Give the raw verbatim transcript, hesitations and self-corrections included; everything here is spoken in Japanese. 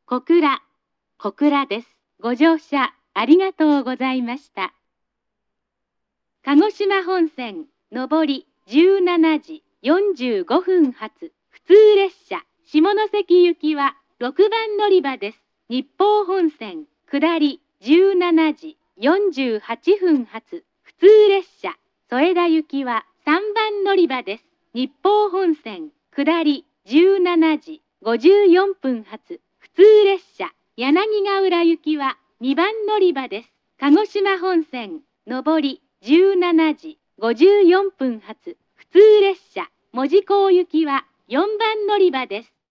小倉、小倉です。ご乗車ありがとうございました。鹿児島本線、上りじゅうしちじよんじゅうごふん発、普通列車、下関行きはろくばん乗り場です。日豊本線、下りじゅうしちじよんじゅうはっぷん発、普通列車、添田行きはさんばん乗り場です。日豊本線、下りじゅうしちじごじゅうよんぷん発、普通列車、柳ヶ浦行きはにばん乗り場です。鹿児島本線、上りじゅうしちじごじゅうよんぷん発、普通列車、門司港行きはよんばん乗り場です。